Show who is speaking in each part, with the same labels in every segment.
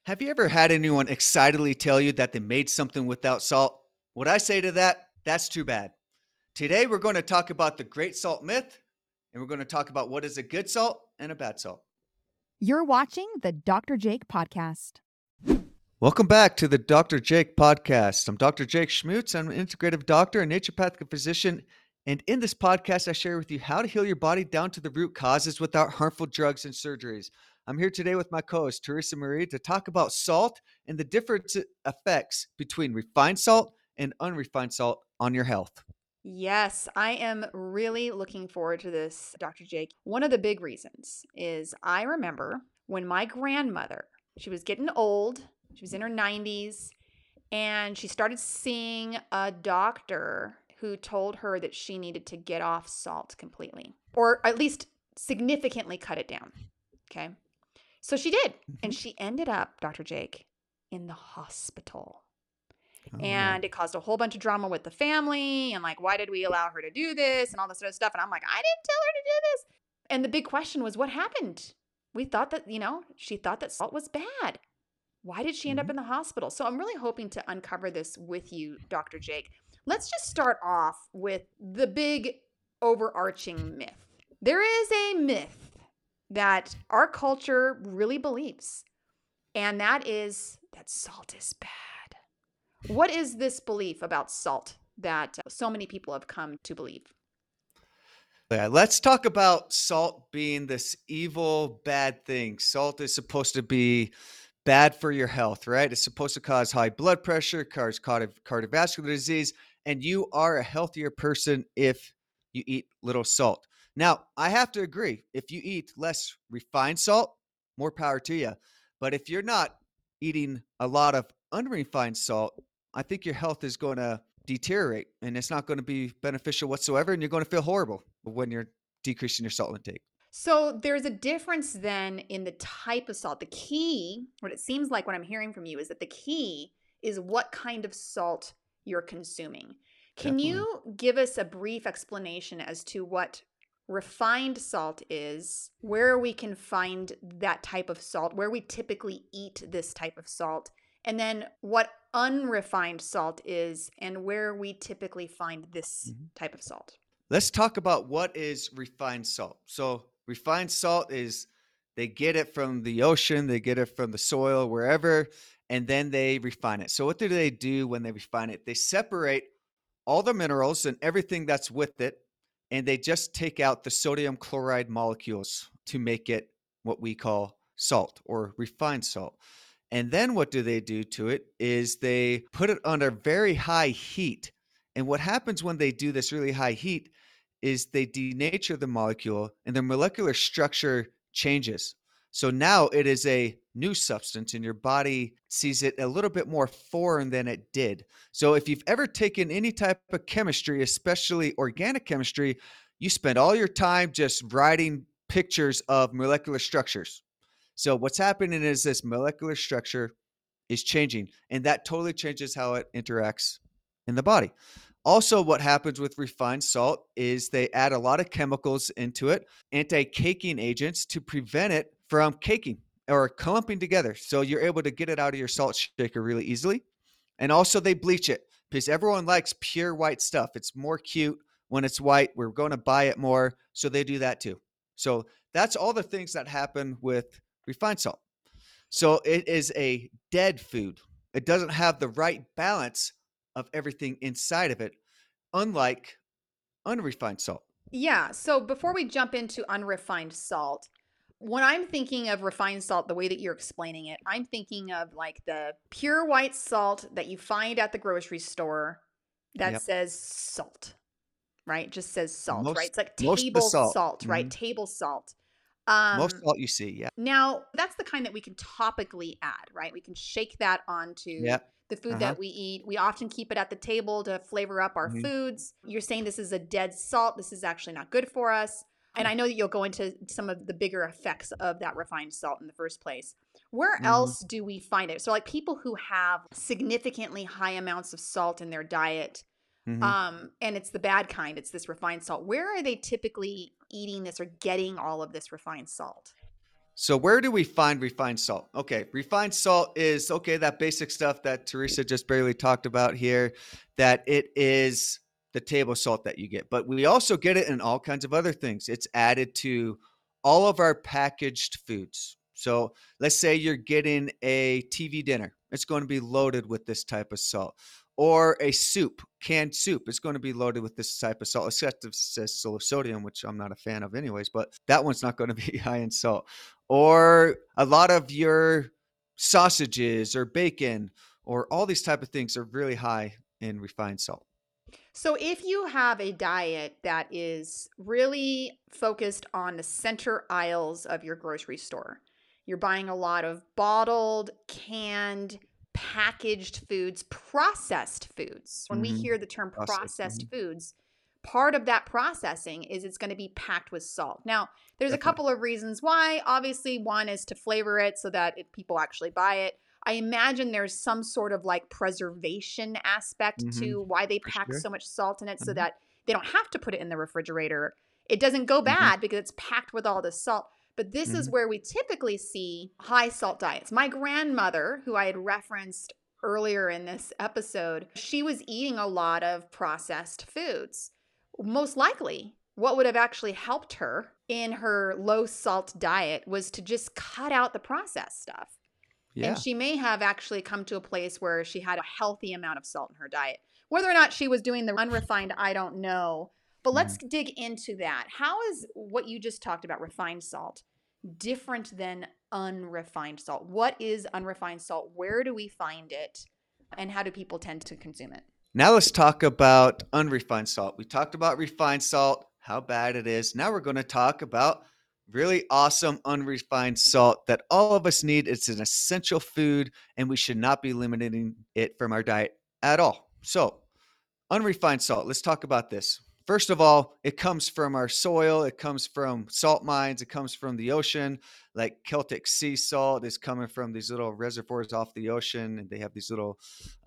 Speaker 1: Have you ever had anyone excitedly tell you that they made something without salt? What I say to that, that's too bad. Today, we're going to talk about the great salt myth, and we're going to talk about what is a good salt and a bad salt.
Speaker 2: You're watching the Dr. Jake Podcast.
Speaker 1: Welcome back to the Dr. Jake Podcast. I'm Dr. Jake Schmutz. I'm an integrative doctor and naturopathic physician. And in this podcast, I share with you how to heal your body down to the root causes without harmful drugs and surgeries. I'm here today with my co-host, Teresa Marie, to talk about salt and the different effects between refined salt and unrefined salt on your health.
Speaker 3: Yes, I am really looking forward to this, Dr. Jake. One of the big reasons is I remember when my grandmother, she was getting old, she was in her 90s, and she started seeing a doctor who told her that she needed to get off salt completely, or at least significantly cut it down. Okay. So she did, and she ended up, Dr. Jake, in the hospital.
Speaker 1: Oh,
Speaker 3: And
Speaker 1: no.
Speaker 3: it caused a whole bunch of drama with the family and like, why did we allow her to do this and all this other stuff? And I'm like, I didn't tell her to do this. And the big question was, what happened? We thought that, she thought that salt was bad. Why did she end up
Speaker 1: Mhm.
Speaker 3: in the hospital? So I'm really hoping to uncover this with you, Dr. Jake. Let's just start off with the big overarching myth. There is a myth that our culture really believes, and that is that salt is bad. What is this belief about salt that so many people have come to believe?
Speaker 1: Yeah, let's talk about salt being this evil, bad thing. Salt is supposed to be bad for your health, right? It's supposed to cause high blood pressure, cause cardiovascular disease, and you are a healthier person if you eat little salt. Now, I have to agree. If you eat less refined salt, more power to you. But if you're not eating a lot of unrefined salt, I think your health is going to deteriorate and it's not going to be beneficial whatsoever. And you're going to feel horrible when you're decreasing your salt intake.
Speaker 3: So there's a difference then in the type of salt. The key, what it seems like what I'm hearing from you is that the key is what kind of salt you're consuming. Can
Speaker 1: Definitely.
Speaker 3: you give us a brief explanation as to what refined salt is, where we can find that type of salt, where we typically eat this type of salt, and then what unrefined salt is and where we typically find this
Speaker 1: Mhm.
Speaker 3: type of salt?
Speaker 1: Let's talk about what is refined salt. So, refined salt is they get it from the ocean, they get it from the soil, wherever, and then they refine it. So, what do they do when they refine it? They separate all the minerals and everything that's with it, and they just take out the sodium chloride molecules to make it what we call salt or refined salt. And then what do they do to it is they put it under very high heat. And what happens when they do this really high heat is they denature the molecule and the molecular structure changes. So now it is a new substance and your body sees it a little bit more foreign than it did. So if you've ever taken any type of chemistry, especially organic chemistry, you spend all your time just writing pictures of molecular structures. So what's happening is this molecular structure is changing, and that totally changes how it interacts in the body. Also, what happens with refined salt is they add a lot of chemicals into it, anti-caking agents to prevent it from caking or clumping together. So you're able to get it out of your salt shaker really easily. And also they bleach it because everyone likes pure white stuff. It's more cute when it's white. We're going to buy it more. So they do that too. So that's all the things that happen with refined salt. So it is a dead food. It doesn't have the right balance of everything inside of it, unlike unrefined salt.
Speaker 3: Yeah. So before we jump into unrefined salt, when I'm thinking of refined salt, the way that you're explaining it, I'm thinking of like the pure white salt that you find at the grocery store that
Speaker 1: Yep.
Speaker 3: says salt, right? Just says salt, right?
Speaker 1: Most
Speaker 3: It's like
Speaker 1: most of the
Speaker 3: table
Speaker 1: salt.
Speaker 3: salt, right?
Speaker 1: Mhm.
Speaker 3: Table salt.
Speaker 1: Most
Speaker 3: Um,
Speaker 1: salt you see, yeah.
Speaker 3: Now, that's the kind that we can topically add, right? We can shake that onto
Speaker 1: Yeah.
Speaker 3: the food
Speaker 1: Uh-huh.
Speaker 3: that we eat. We often keep it at the table to flavor up our
Speaker 1: Mhm.
Speaker 3: foods. You're saying this is a dead salt. This is actually not good for us. And I know that you'll go into some of the bigger effects of that refined salt in the first place. Where
Speaker 1: Mhm.
Speaker 3: else do we find it? So, like people who have significantly high amounts of salt in their diet,
Speaker 1: Mhm.
Speaker 3: and it's the bad kind, it's this refined salt. Where are they typically eating this or getting all of this refined salt?
Speaker 1: So where do we find refined salt? Okay, refined salt is that basic stuff that Teresa just barely talked about here, that it is the table salt that you get. But we also get it in all kinds of other things. It's added to all of our packaged foods. So let's say you're getting a TV dinner. It's going to be loaded with this type of salt. Or a soup, canned soup, it's going to be loaded with this type of salt, except if it says sodium, which I'm not a fan of anyways, but that one's not going to be high in salt. Or a lot of your sausages or bacon or all these type of things are really high in refined salt.
Speaker 3: So if you have a diet that is really focused on the center aisles of your grocery store, you're buying a lot of bottled, canned, packaged foods, processed foods. When we hear the term processed foods, part of that processing is it's going to be packed with salt. Now, there's a couple of reasons why. Obviously, one is to flavor it so that people actually buy it. I imagine there's some sort of like preservation aspect to why they pack so much salt in it so that they don't have to put it in the refrigerator. It doesn't go bad because it's packed with all this salt. But this is where we typically see high salt diets. My grandmother, who I had referenced earlier in this episode, she was eating a lot of processed foods. Most likely, what would have actually helped her in her low salt diet was to just cut out the processed stuff. Yeah. And she may have actually come to a place where she had a healthy amount of salt in her diet. Whether or not she was doing the unrefined, I don't know. But let's dig into that. How is what you just talked about, refined salt, different than unrefined salt? What is unrefined salt? Where do we find it? And how do people tend to consume it?
Speaker 1: Now let's talk about unrefined salt. We talked about refined salt, how bad it is. Now we're going to talk about really awesome unrefined salt that all of us need. It's an essential food, and we should not be limiting it from our diet at all. So unrefined salt, let's talk about this. First of all, it comes from our soil. It comes from salt mines. It comes from the ocean. Like Celtic sea salt is coming from these little reservoirs off the ocean, and they have these little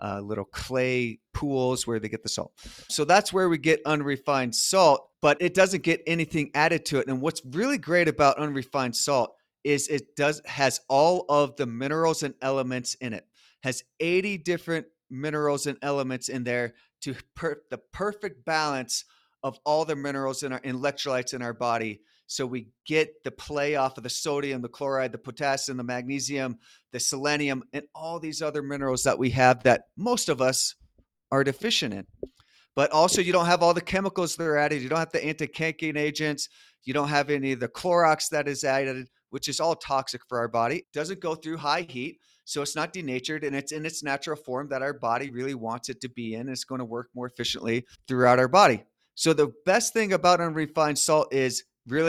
Speaker 1: clay pools where they get the salt. So that's where we get unrefined salt, but it doesn't get anything added to it. And what's really great about unrefined salt is it has all of the minerals and elements in it. Has 80 different minerals and elements in there to the perfect balance of all the minerals and electrolytes in our body. So we get the play off of the sodium, the chloride, the potassium, the magnesium, the selenium, and all these other minerals that we have that most of us are deficient in. But also you don't have all the chemicals that are added. You don't have the anti-caking agents. You don't have any of the Clorox that is added, which is all toxic for our body. It doesn't go through high heat. So it's not denatured, and it's in its natural form that our body really wants it to be in. It's going to work more efficiently throughout our body. So the best thing about unrefined salt is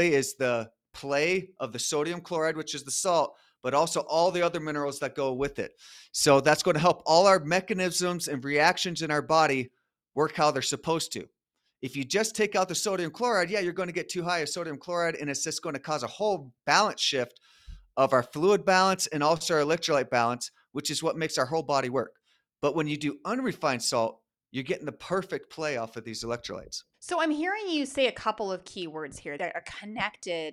Speaker 1: the play of the sodium chloride, which is the salt, but also all the other minerals that go with it. So that's going to help all our mechanisms and reactions in our body work how they're supposed to. If you just take out the sodium chloride, you're going to get too high of sodium chloride, and it's just going to cause a whole balance shift of our fluid balance and also our electrolyte balance, which is what makes our whole body work. But when you do unrefined salt, you're getting the perfect play off of these electrolytes.
Speaker 3: So I'm hearing you say a couple of keywords here that are connected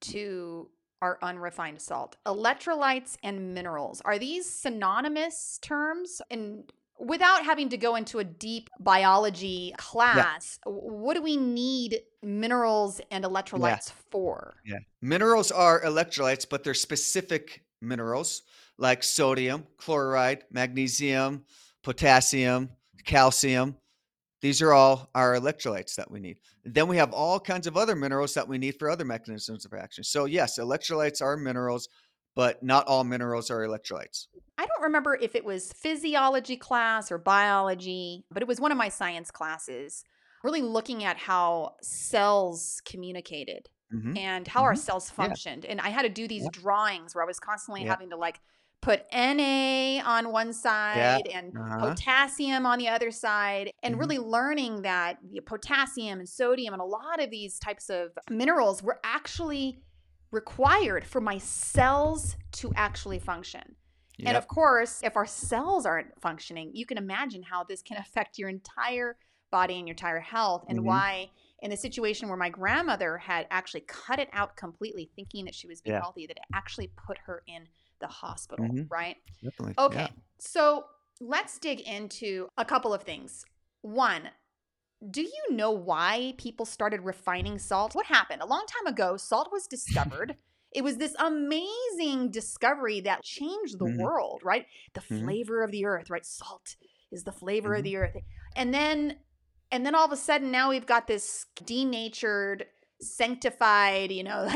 Speaker 3: to our unrefined salt. Electrolytes and minerals. Are these synonymous terms? And without having to go into a deep biology class, what do we need minerals and electrolytes for?
Speaker 1: Yeah. Minerals are electrolytes, but they're specific minerals like sodium, chloride, magnesium, potassium, calcium. These are all our electrolytes that we need. Then we have all kinds of other minerals that we need for other mechanisms of action. So yes, electrolytes are minerals, but not all minerals are electrolytes.
Speaker 3: I don't remember if it was physiology class or biology, but it was one of my science classes, really looking at how cells communicated and how our cells functioned. And I had to do these drawings where I was constantly having to put Na on one side and potassium on the other side, and really learning that potassium and sodium and a lot of these types of minerals were actually required for my cells to actually function. Yep. And of course, if our cells aren't functioning, you can imagine how this can affect your entire body and your entire health, and why in a situation where my grandmother had actually cut it out completely, thinking that she was being
Speaker 1: Yeah.
Speaker 3: healthy, that it actually put her in the hospital,
Speaker 1: Hmm.
Speaker 3: right?
Speaker 1: Definitely.
Speaker 3: Okay,
Speaker 1: Yeah.
Speaker 3: so let's dig into a couple of things. One, do you know why people started refining salt? What happened? A long time ago, salt was discovered. It was this amazing discovery that changed the
Speaker 1: Hmm.
Speaker 3: world, right? The
Speaker 1: Hmm.
Speaker 3: flavor of the earth, right? Salt is the flavor of
Speaker 1: Hmm.
Speaker 3: the earth. And then all of a sudden now we've got this denatured, sanctified,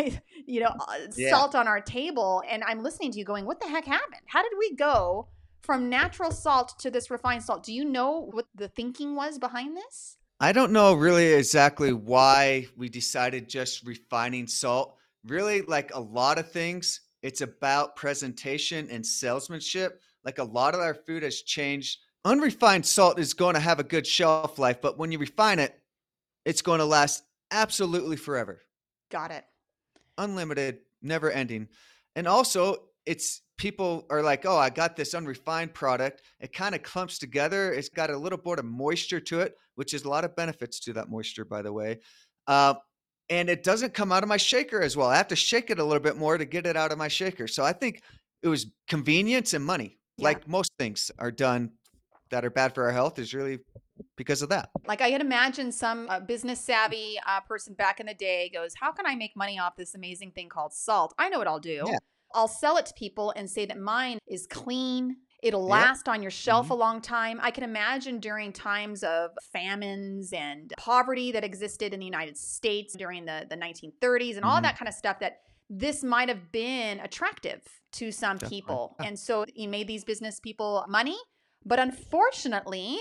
Speaker 1: Yeah.
Speaker 3: salt on our table, and I'm listening to you going, "What the heck happened? How did we go from natural salt to this refined salt?" Do you know what the thinking was behind this?
Speaker 1: I don't know really exactly why we decided just refining salt. Really, like a lot of things, it's about presentation and salesmanship. Like a lot of our food has changed. Unrefined salt is going to have a good shelf life, but when you refine it, it's going to last absolutely forever.
Speaker 3: Got it.
Speaker 1: Unlimited, never ending. And also, it's people are like, oh, I got this unrefined product. It kind of clumps together. It's got a little bit of moisture to it, which is a lot of benefits to that moisture, by the way. Uh, and it doesn't come out of my shaker as well. I have to shake it a little bit more to get it out of my shaker. So I think it was convenience and money.
Speaker 3: Yeah.
Speaker 1: Like most things are done that are bad for our health is really because of that.
Speaker 3: Like I can imagine some business savvy person back in the day goes, "How can I make money off this amazing thing called salt? I know what I'll do.
Speaker 1: Yeah.
Speaker 3: I'll sell it to people and say that mine is clean. It'll
Speaker 1: Yep.
Speaker 3: last on your shelf
Speaker 1: Hmm.
Speaker 3: a long time." I can imagine during times of famines and poverty that existed in the United States during the 1930s and all
Speaker 1: Hmm.
Speaker 3: that kind of stuff, that this might have been attractive to some
Speaker 1: Definitely.
Speaker 3: people. And so you made these business people money. But unfortunately,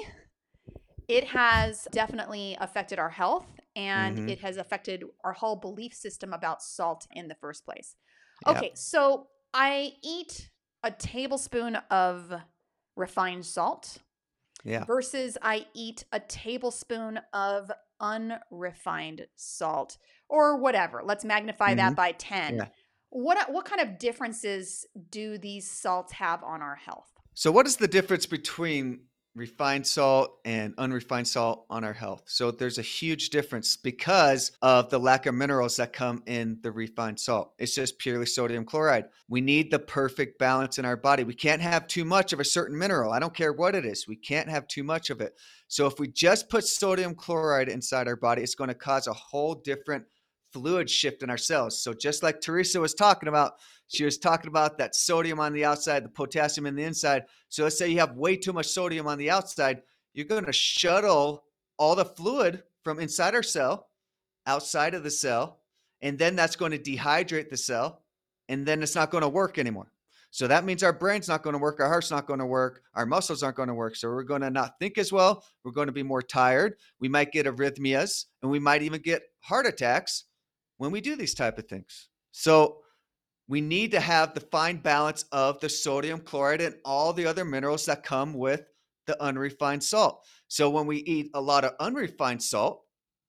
Speaker 3: it has definitely affected our health, and
Speaker 1: Hmm.
Speaker 3: it has affected our whole belief system about salt in the first place.
Speaker 1: Yeah.
Speaker 3: Okay, so I eat a tablespoon of refined salt
Speaker 1: Yeah.
Speaker 3: versus I eat a tablespoon of unrefined salt, or whatever. Let's magnify
Speaker 1: Hmm.
Speaker 3: that by 10.
Speaker 1: Yeah.
Speaker 3: What kind of differences do these salts have on our health?
Speaker 1: So, what is the difference between refined salt and unrefined salt on our health? So, there's a huge difference because of the lack of minerals that come in the refined salt. It's just purely sodium chloride. We need the perfect balance in our body. We can't have too much of a certain mineral. I don't care what it is. We can't have too much of it. So, if we just put sodium chloride inside our body, it's going to cause a whole different fluid shift in our cells. So, just like Teresa was talking about, she was talking about that sodium on the outside, the potassium in the inside. So let's say you have way too much sodium on the outside, you're going to shuttle all the fluid from inside our cell outside of the cell, and then that's going to dehydrate the cell, and then it's not going to work anymore. So that means our brain's not going to work, our heart's not going to work, our muscles aren't going to work. So we're going to not think as well. We're going to be more tired. We might get arrhythmias, and we might even get heart attacks when we do these type of things. So we need to have the fine balance of the sodium chloride and all the other minerals that come with the unrefined salt. So when we eat a lot of unrefined salt,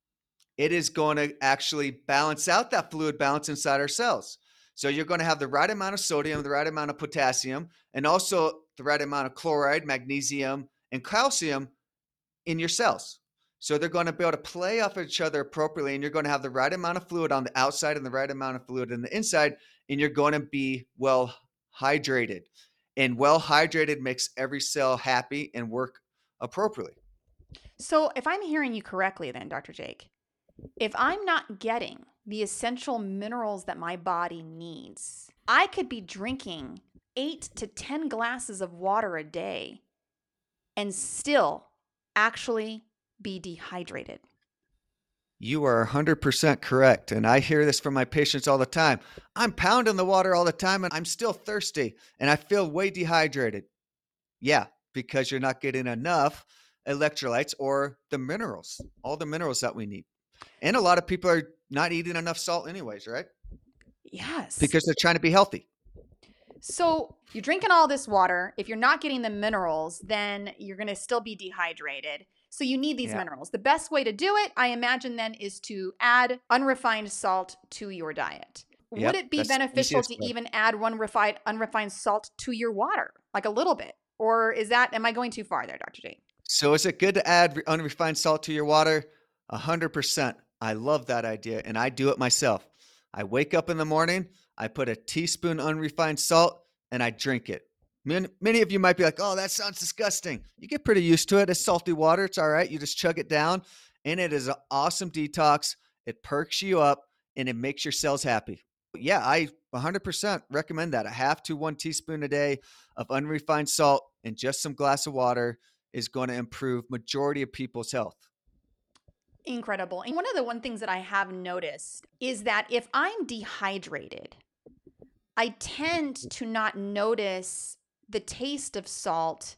Speaker 1: it is going to actually balance out that fluid balance inside our cells. So you're going to have the right amount of sodium, the right amount of potassium, and also the right amount of chloride, magnesium, and calcium in your cells. So they're going to be able to play off each other appropriately, and you're going to have the right amount of fluid on the outside and the right amount of fluid in the inside, and you're going to be well hydrated. And well hydrated makes every cell happy and work appropriately.
Speaker 3: So, if I'm hearing you correctly, then, Dr. Jake, if I'm not getting the essential minerals that my body needs, I could be drinking 8 to 10 glasses of water a day and still actually be dehydrated.
Speaker 1: You are 100% correct. And I hear this from my patients all the time. I'm pounding the water all the time and I'm still thirsty and I feel way dehydrated. Yeah, because you're not getting enough electrolytes or the minerals, all the minerals that we need. And a lot of people are not eating enough salt, anyways, right?
Speaker 3: Yes.
Speaker 1: Because they're trying to be healthy.
Speaker 3: So you're drinking all this water. If you're not getting the minerals, then you're going to still be dehydrated. So you need these
Speaker 1: Yeah.
Speaker 3: minerals. The best way to do it, I imagine, then is to add unrefined salt to your diet.
Speaker 1: Yep,
Speaker 3: Would it be
Speaker 1: that's the
Speaker 3: beneficial
Speaker 1: easiest
Speaker 3: to
Speaker 1: way.
Speaker 3: even add unrefined salt to your water, like a little bit? Or am I going too far there, Dr. J?
Speaker 1: So is it good to add unrefined salt to your water? 100%. I love that idea, and I do it myself. I wake up in the morning, I put a teaspoon unrefined salt, and I drink it. Many of you might be like, "Oh, that sounds disgusting." You get pretty used to it. It's salty water. It's all right. You just chug it down, and it is an awesome detox. It perks you up, and it makes your cells happy. Yeah, I 100% recommend that. A half to 1 teaspoon a day of unrefined salt and just some glass of water is going to improve majority of people's health.
Speaker 3: Incredible. And one things that I have noticed is that if I'm dehydrated, I tend to not notice the taste of salt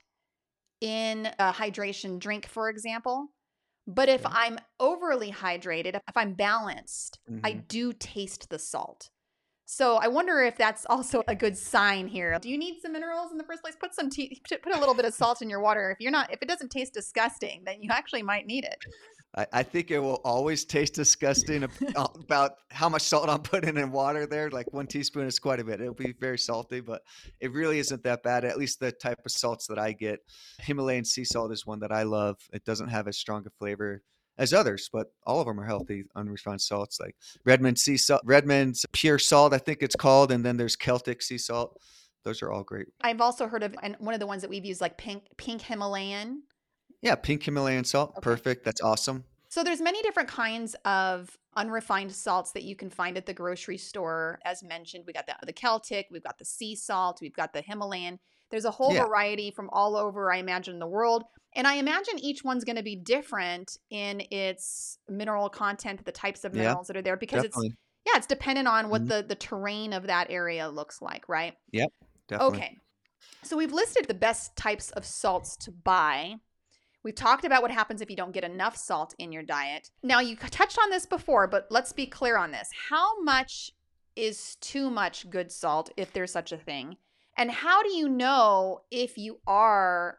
Speaker 3: in a hydration drink, for example. But if
Speaker 1: Okay.
Speaker 3: I'm overly hydrated, if I'm balanced, I
Speaker 1: Mhm.
Speaker 3: do taste the salt. So I wonder if that's also a good sign here. Do you need some minerals in the first place? Put a little bit of salt in your water. If it doesn't taste disgusting, then you actually might need it.
Speaker 1: I think it will always taste disgusting about how much salt I'm putting in water there. Like 1 teaspoon is quite a bit. It'll be very salty, but it really isn't that bad. At least the type of salts that I get. Himalayan sea salt is one that I love. It doesn't have as strong a flavor as others, but all of them are healthy, unrefined salts like Redmond sea salt, Redmond's pure salt, I think it's called. And then there's Celtic sea salt. Those are all great.
Speaker 3: I've also heard of, and one of the ones that we've used, like pink Himalayan.
Speaker 1: Yeah, pink Himalayan salt.
Speaker 3: Okay.
Speaker 1: Perfect. That's awesome.
Speaker 3: So there's many different kinds of unrefined salts that you can find at the grocery store. As mentioned, we got the Celtic, we've got the sea salt, we've got the Himalayan. There's a whole
Speaker 1: Yeah.
Speaker 3: variety from all over, I imagine, the world. And I imagine each one's going to be different in its mineral content, the types of
Speaker 1: Yeah,
Speaker 3: minerals that are there, because
Speaker 1: definitely.
Speaker 3: it's dependent on what
Speaker 1: Mhm.
Speaker 3: the terrain of that area looks like, right?
Speaker 1: Yep, definitely.
Speaker 3: Okay. So we've listed the best types of salts to buy. We've talked about what happens if you don't get enough salt in your diet. Now, you touched on this before, but let's be clear on this. How much is too much good salt, if there's such a thing? And how do you know if you are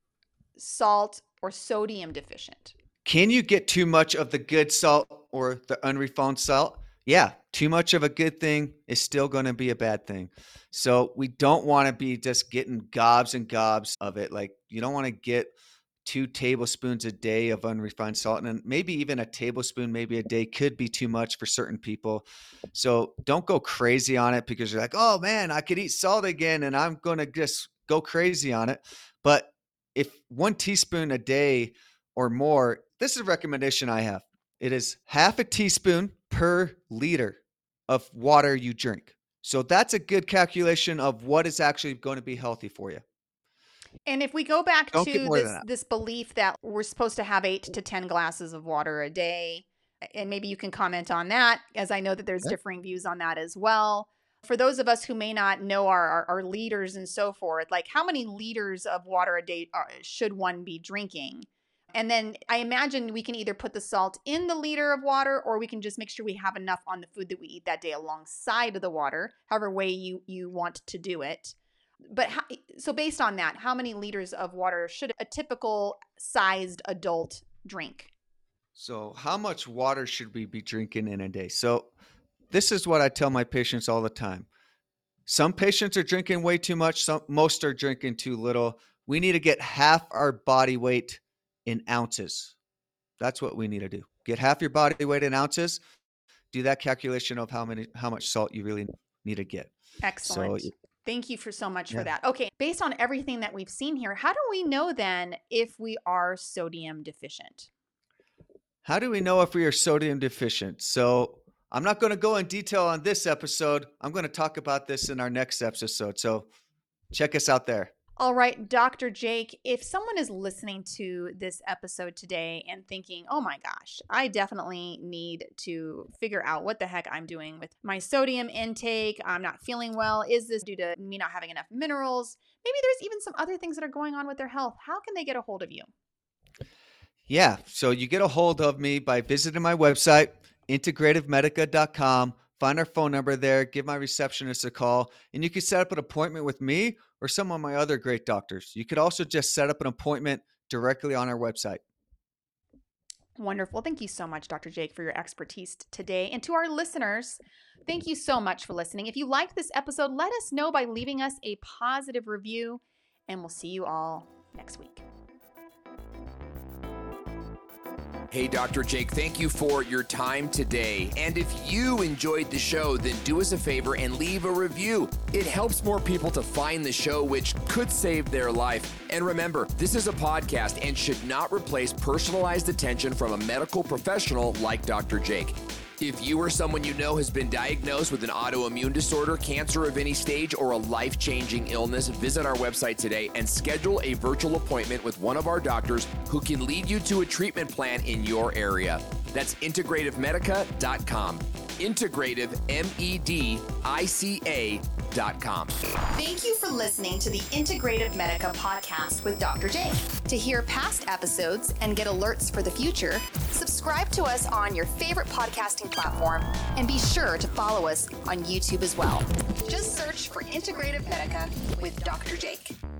Speaker 3: salt or sodium deficient?
Speaker 1: Can you get too much of the good salt or the unrefined salt? Yeah, too much of a good thing is still going to be a bad thing. So we don't want to be just getting gobs and gobs of it. Like you don't want to get 2 tablespoons a day of unrefined salt. And maybe even a tablespoon, maybe a day could be too much for certain people. So don't go crazy on it because you're like, oh man, I could eat salt again and I'm going to just go crazy on it. But if 1 teaspoon a day or more, this is a recommendation I have. It is half a teaspoon per liter of water you drink. So that's a good calculation of what is actually going to be healthy for you.
Speaker 3: And if we go back
Speaker 1: Don't get
Speaker 3: to
Speaker 1: more than that.
Speaker 3: this belief that we're supposed to have 8 to 10 glasses of water a day, and maybe you can comment on that, as I know that there's
Speaker 1: Okay.
Speaker 3: differing views on that as well. For those of us who may not know our liters and so forth, like how many liters of water a day should one be drinking? And then I imagine we can either put the salt in the liter of water, or we can just make sure we have enough on the food that we eat that day alongside of the water, however way you want to do it. But so based on that, how many liters of water should a typical sized adult drink?
Speaker 1: So, how much water should we be drinking in a day? So, this is what I tell my patients all the time. Some patients are drinking way too much, most are drinking too little. We need to get half our body weight in ounces. That's what we need to do. Get half your body weight in ounces. Do that calculation of how much salt you really need to get. So,
Speaker 3: Excellent. Thank you for so much for
Speaker 1: yeah.
Speaker 3: that. Okay, based on everything that we've seen here, how do we know then if we are sodium deficient?
Speaker 1: How do we know if we are sodium deficient? So, I'm not going to go in detail on this episode. I'm going to talk about this in our next episode. So, check us out there.
Speaker 3: All right, Dr. Jake, if someone is listening to this episode today and thinking, oh my gosh, I definitely need to figure out what the heck I'm doing with my sodium intake, I'm not feeling well, is this due to me not having enough minerals? Maybe there's even some other things that are going on with their health. How can they get a hold of you?
Speaker 1: Yeah. So, you get a hold of me by visiting my website, integrativemedica.com. Find our phone number there, give my receptionist a call, and you can set up an appointment with me or some of my other great doctors. You could also just set up an appointment directly on our website.
Speaker 3: Wonderful. Thank you so much, Dr. Jake, for your expertise today. And to our listeners, thank you so much for listening. If you liked this episode, let us know by leaving us a positive review, and we'll see you all next week.
Speaker 4: Hey, Dr. Jake, thank you for your time today. And if you enjoyed the show, then do us a favor and leave a review. It helps more people to find the show, which could save their life. And remember, this is a podcast and should not replace personalized attention from a medical professional like Dr. Jake. If you or someone you know has been diagnosed with an autoimmune disorder, cancer of any stage, or a life-changing illness, visit our website today and schedule a virtual appointment with one of our doctors who can lead you to a treatment plan in your area. That's integrativemedica.com. Integrative, MEDICA.com.
Speaker 5: Thank you for listening to the Integrative Medica podcast with Dr. Jake. To hear past episodes and get alerts for the future, subscribe to us on your favorite podcasting platform and be sure to follow us on YouTube as well. Just search for Integrative Medica with Dr. Jake.